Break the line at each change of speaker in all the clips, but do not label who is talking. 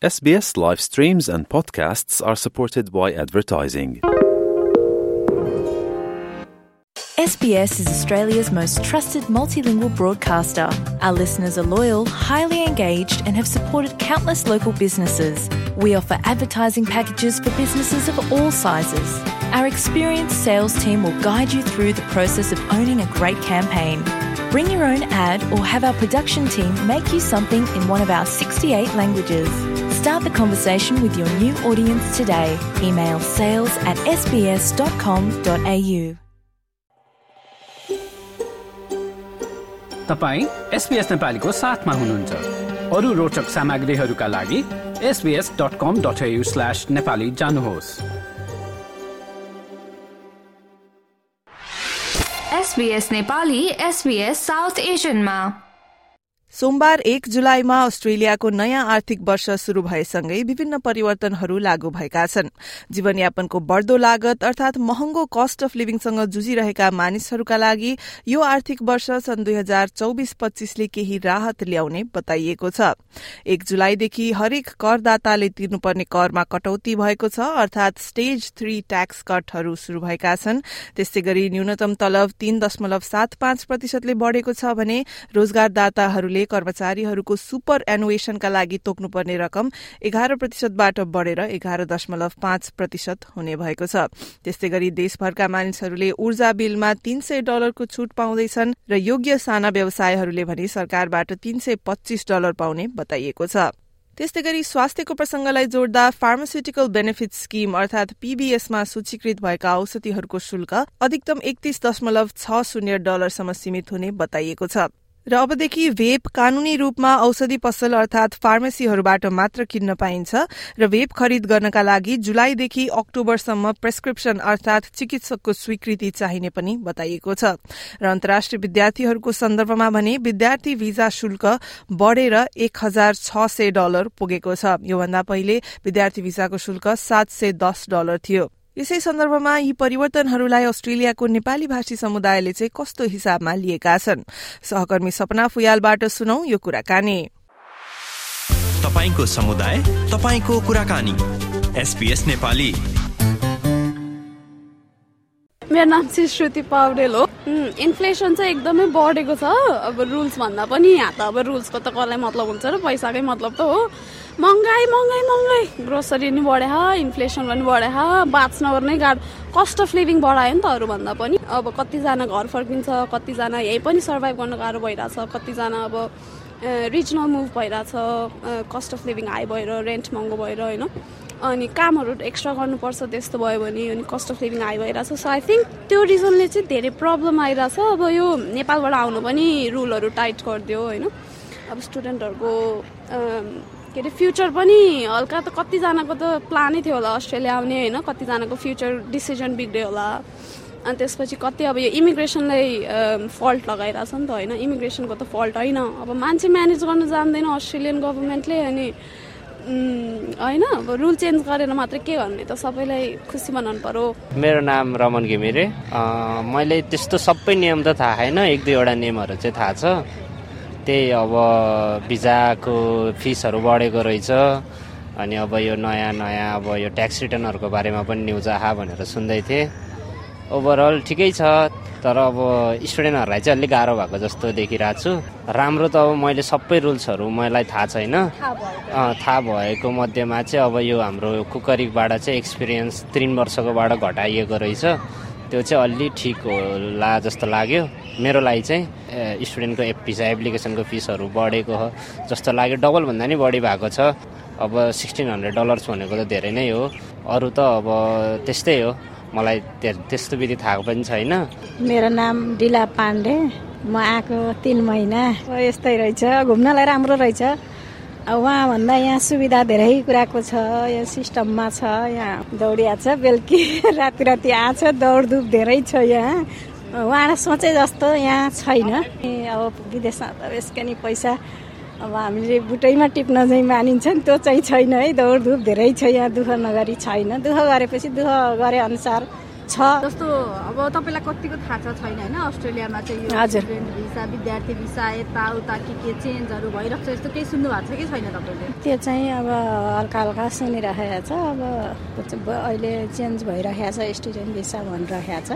SBS live streams and podcasts are supported by advertising.
SBS is Australia's most trusted multilingual broadcaster. Our listeners are loyal, highly engaged, and have supported countless local businesses. We offer advertising packages for businesses of all sizes. Our experienced sales team will guide you through the process of owning a great campaign. Bring your own ad or have our production team make you something in one of our 68 languages. Start the conversation with your new audience today. Email sales@sbs.com.au.
तपाईं SBS नेपालीको साथमा हुनुहुन्छ। अरु रोचक सामग्रीहरूका लागि sbs.com.au/nepali जानुहोस्।
SBS Nepali SBS South एशियनमा
सोमबार 1 जुलाईमा अस्ट्रेलियाको नयाँ आर्थिक वर्ष शुरू भएसँगै विभिन्न परिवर्तनहरू लागू भएका छन्। जीवनयापनको बढ्दो लागत अर्थात महँगो कस्ट अफ लिभिङसँग जुझिरहेका मानिसहरूका लागि यो आर्थिक वर्ष सन् 2024-25 ले केही राहत ल्याउने बताइएको छ। 1 जुलाईदेखि हरेक करदाताले तिर्नुपर्ने करमा कटौती भएको छ, अर्थात स्टेज 3 ट्याक्स कटहरू शुरू भएका छन्। त्यस्तै गरी न्यूनतम तलब 3.75% ले बढेको छ भने रोजगारदाताहरूले कर्मचारीहरूको सुपर एनुएशनका लागि तोक्नुपर्ने रकम 11%बाट बढेर 11.5% हुने भएको छ। त्यस्तै गरी देशभरका मानिसहरूले ऊर्जा बिलमा $300 को छूट पाउँदैछन् र योग्य साना व्यवसायहरूले भने सरकारबाट $325 पाउने बताइएको छ। त्यस्तै गरी स्वास्थ्यको प्रसंगलाई जोड्दा फार्मास्युटिकल बेनिफिट स्किम अर्थात पीबीएसमा सूचीकृत भएका औषधिहरूको शुल्क अधिकतम $31.60 सम्म सीमित हुने बताइएको छ। र अबदेखि भेप कानूनी रूपमा औषधि पसल अर्थात फार्मेसीहरूबाट मात्र किन्न पाइन्छ र भेप खरिद गर्नका लागि जुलाईदेखि अक्टोबरसम्म प्रेस्क्रिप्सन अर्थात चिकित्सकको स्वीकृति चाहिने पनि बताइएको छ। र अन्तर्राष्ट्रिय विद्यार्थीहरूको सन्दर्भमा भने विद्यार्थी भिजा शुल्क बढेर $1,600 पुगेको छ। योभन्दा पहिले विद्यार्थी भिजाको शुल्क $710 थियो। यसै सन्दर्भमा यी परिवर्तनहरूलाई अस्ट्रेलियाको नेपाली भाषी समुदायले चाहिँ कस्तो हिसाबमा लिएका छन्? सहकर्मी सपना फुयालबाट सुनौ यो कुराकानी।
तपाईको समुदाय, तपाईको कुराकानी। SBS नेपाली।
मेरो नाम चाहिँ श्रुति पौडेल हो। इन्फ्लेसन चाहिँ एकदमै बढेको छ। अब रुल्स भन्दा पनि यहाँ त अब रुल्सको त कसलाई मतलब हुन्छ र पैसाकै मतलब त हो। महँगाई महँगाई महँगाई ग्रोसरी नि बढ्यो, इन्फ्लेसन पनि बढ्यो, बाँच्न नै गाह्रो। कस्ट अफ लिभिङ बढायो नि त अरूभन्दा पनि। अब कतिजना घर फर्किन्छ, कतिजना यही पनि सर्भाइभ गर्न गाह्रो भइरहेछ, कतिजना अब रिजनल मुभ भइरहेछ, कस्ट अफ लिभिङ हाई भएर, रेन्ट महँगो भएर होइन। अनि कामहरू एक्स्ट्रा गर्नुपर्छ त्यस्तो भयो भने, अनि कस्ट अफ लिभिङ हाई भइरहेछ। सो आई थिङ्क त्यो रिजनले चाहिँ धेरै प्रब्लम आइरहेछ। अब यो नेपालबाट आउनु पनि रुलहरू टाइट गरिदियो होइन। अब स्टुडेन्टहरूको के अरे फ्युचर पनि हल्का त कतिजनाको त प्लानै थियो होला अस्ट्रेलिया आउने होइन, कतिजनाको फ्युचर डिसिजन बिग्रियो होला। अनि त्यसपछि कति अब यो इमिग्रेसनलाई फल्ट लगाइरहेछ नि त होइन। इमिग्रेसनको त फल्ट होइन, अब मान्छे म्यानेज गर्न जान्दैन अस्ट्रेलियन गभर्मेन्टले। अनि होइन अब रुल चेन्ज गरेर मात्र के गर्ने त, सबैलाई खुसी बनाउनु पर्यो।
मेरो नाम रमन घिमिरे। मैले त्यस्तो सबै नियम त थाहा छैन, 1-2 नियमहरू चाहिँ थाहा छ। त्यही अब भिजाको फिसहरू बढेको रहेछ, अनि अब यो नयाँ अब यो ट्याक्स रिटर्नहरूको बारेमा पनि न्युज आहा भनेर सुन्दै थिएँ। ओभरअल ठिकै छ, तर अब स्टुडेन्टहरूलाई चाहिँ अलिक गाह्रो भएको जस्तो देखिरहेको छु। राम्रो त अब मैले सबै रुल्सहरू मलाई थाहा छैन। थाहा भएको मध्येमा चाहिँ अब यो हाम्रो कुकरीबाट चाहिँ एक्सपिरियन्स 3 वर्षकोबाट घटाइएको रहेछ। त्यो चाहिँ अलि ठिक होला जस्तो लाग्यो मेरो लागि चाहिँ। स्टुडेन्टको भिजा एप्लिकेसनको फिसहरू बढेको हो जस्तो लाग्यो, डबलभन्दा नि बढी भएको छ। अब $1,600 भनेको त धेरै नै हो। अरू त अब त्यस्तै हो, मलाई त्यस्तो विधि थाहा पनि छैन।
मेरो नाम डिला पाण्डे। म आएको 3 महिना। यस्तै रहेछ, घुम्नलाई राम्रो रहेछ। वहाँभन्दा यहाँ सुविधा धेरै कुराको छ, यहाँ सिस्टममा छ। यहाँ दौडिया छ, बेलुकी राति आछ, दौडधुप धेरै छ यहाँ। वहाँ सोचे जस्तो यहाँ छैन। अब विदेशमा त यसका नि पैसा अब हामीले बुटैमा टिप्न चाहिँ मानिन्छ नि, त्यो चाहिँ छैन है। दौडधुप धेरै छ यहाँ, दुःख नगरी छैन। दुःख गरेपछि दुःख गरे अनुसार छ।
जस्तो अब तपाईँलाई कतिको थाहा छ छैन होइन, अस्ट्रेलियामा चाहिँ यो स्टुडेन्ट भिसा, विद्यार्थी भिसा, यताउता के चेन्जहरू भइरहेको छ, यस्तो केही सुन्नु भएको छ कि छैन तपाईँले?
त्यो चाहिँ अब हल्का हल्का सुनिरहेको छ। अब अहिले चेन्ज भइरहेको छ, स्टुडेन्ट भिसा भनिरहेको छ।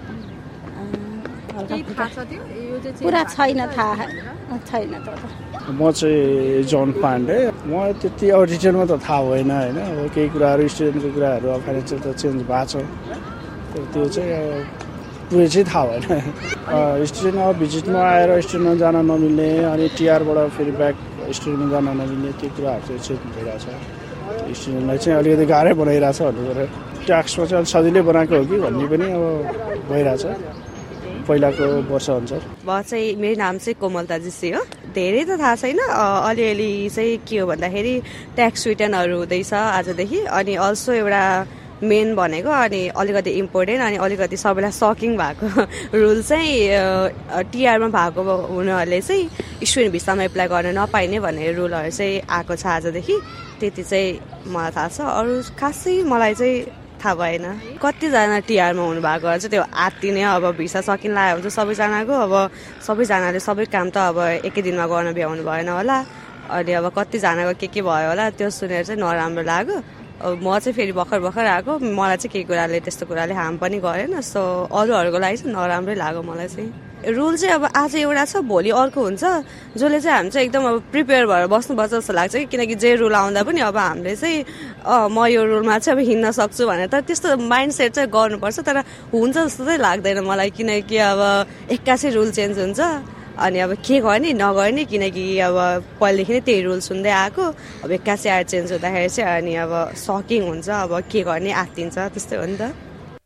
पुरा छैन, थाहा छैन त।
म चाहिँ जोन पाण्डे। म त्यति अब डिटेलमा त थाहा भएन होइन, अब केही कुराहरू स्टुडेन्टको कुराहरू अब फाइनेन्सियल त चेन्ज भएको छ, तर त्यो चाहिँ पुरै चाहिँ थाहा भएन। स्टुडेन्ट अब भिजिटमा आएर स्टुडेन्टमा जान नमिल्ने, अनि टिआरबाट फेरि ब्याक स्टुडेन्टमा जान नमिल्ने, त्यो कुराहरू चाहिँ चेन्ज भइरहेको छ। स्टुडेन्टलाई चाहिँ अलिकति गाह्रै बनाइरहेको छ भन्नु पऱ्यो। ट्याक्समा चाहिँ सजिलै बनाएको हो कि भन्ने पनि अब भइरहेछ पहिलाको वर्षअनुसार।
म चाहिँ, मेरो नाम चाहिँ कोमलता जीसी हो। धेरै त थाहा छैन, अलिअलि चाहिँ के हो भन्दाखेरि ट्याक्स रिटर्नहरू हुँदैछ आजदेखि, अनि अल्सो एउटा मेन भनेको अनि अलिकति इम्पोर्टेन्ट अनि अलिकति सबैलाई सकिङ भएको रुल चाहिँ टिआरमा भएको हुनेहरूले चाहिँ स्टुडेन्ट भिसामा एप्लाई गर्न नपाइने भन्ने रुलहरू चाहिँ आएको छ आजदेखि। त्यति चाहिँ मलाई थाहा छ, अरू खासै मलाई चाहिँ थाहा भएन। कतिजना टिआरमा हुनुभएको चाहिँ त्यो आत्तिने, अब भिसा सकिन लाग्यो भने चाहिँ सबैजनाको, अब सबैजनाले सबै काम त अब एकै दिनमा गर्न भ्याउनु भएन होला, अनि अब कतिजनाको के भयो होला, त्यो सुनेर चाहिँ नराम्रो लाग्यो। अब म चाहिँ फेरि भर्खर आएको, मलाई चाहिँ केही कुराले त्यस्तो कुराले हार्म पनि गरेन, सो अरूहरूको लागि चाहिँ नराम्रै लाग्यो मलाई चाहिँ। रुल चाहिँ अब आज एउटा छ, भोलि अर्को हुन्छ, जसले चाहिँ हामी चाहिँ एकदम अब प्रिपेयर भएर बस्नुपर्छ जस्तो लाग्छ कि, किनकि जे रुल आउँदा पनि अब हामीले चाहिँ म यो रुलमा चाहिँ अब हिँड्न सक्छु भनेर, तर त्यस्तो माइन्ड सेट चाहिँ गर्नुपर्छ, तर हुन्छ जस्तो चाहिँ लाग्दैन मलाई, किनकि अब एक्कासी रुल चेन्ज हुन्छ, अनि अब के गर्ने नगर्ने, किनकि अब पहिलेदेखि नै त्यही रुल सुन्दै आएको, अब एक्कासी आएर चेन्ज हुँदाखेरि चाहिँ अनि अब सकिङ हुन्छ, अब के गर्ने आत्तिन्छ, त्यस्तै हो नि त।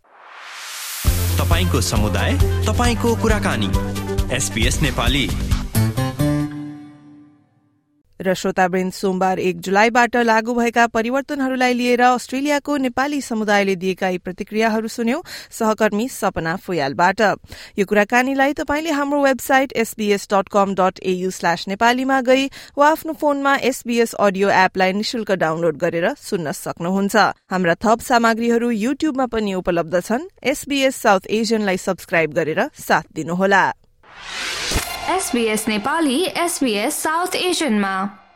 तपाईको समुदाय, तपाईको कुराकानी, SBS नेपाली।
र श्रोतावृन्द, सोमबार 1 जुलाईबाट लागू भएका परिवर्तनहरूलाई लिएर अस्ट्रेलियाको नेपाली समुदायले दिएका यी प्रतिक्रियाहरू सुन्यौं सहकर्मी सपना फुयालबाट। यो कुराकानीलाई तपाईले हाम्रो वेबसाइट sbs.com.au/नेपाली मा गई वा आफ्नो फोनमा SBS अडियो एपलाई निशुल्क डाउनलोड गरेर सुन्न सक्नुहुन्छ। हाम्रा थप सामग्रीहरू युट्युबमा पनि उपलब्ध छन्। SBS साउथ एशियनलाई सब्स्क्राइब गरेर साथ दिनुहोला।
SBS नेपाली SBS साउथ एशियनमा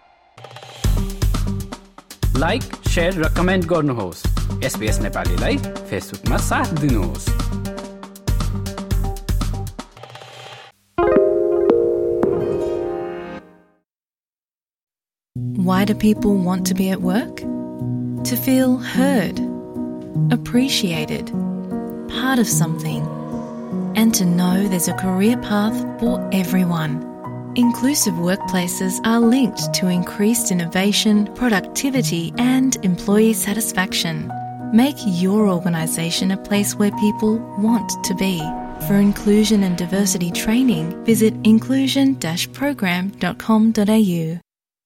लाइक, शेयर र कमेन्ट गर्नुहोस्। SBS नेपालीलाई फेसबुकमा साथ दिनुहोस्।
Why do people want to be at work? To feel heard, appreciated, part of something, and to know there's a career path for everyone. Inclusive workplaces are linked to increased innovation, productivity, and employee satisfaction. Make your organisation a place where people want to be. For inclusion and diversity training, visit inclusion-program.com.au.